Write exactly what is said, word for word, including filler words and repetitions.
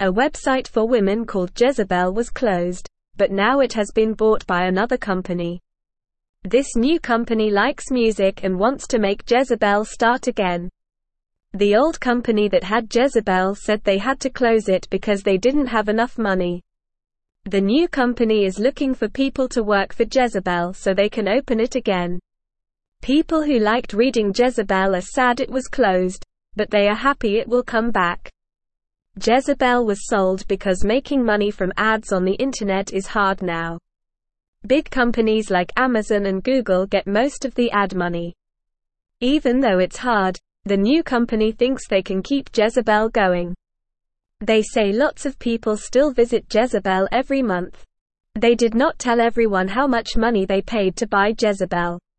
A website for women called Jezebel was closed, but now it has been bought by another company. This new company likes music and wants to make Jezebel start again. The old company that had Jezebel said they had to close it because they didn't have enough money. The new company is looking for people to work for Jezebel so they can open it again. People who liked reading Jezebel are sad it was closed, but they are happy it will come back. Jezebel was sold because making money from ads on the internet is hard now. Big companies like Amazon and Google get most of the ad money. Even though it's hard, the new company thinks they can keep Jezebel going. They say lots of people still visit Jezebel every month. They did not tell everyone how much money they paid to buy Jezebel.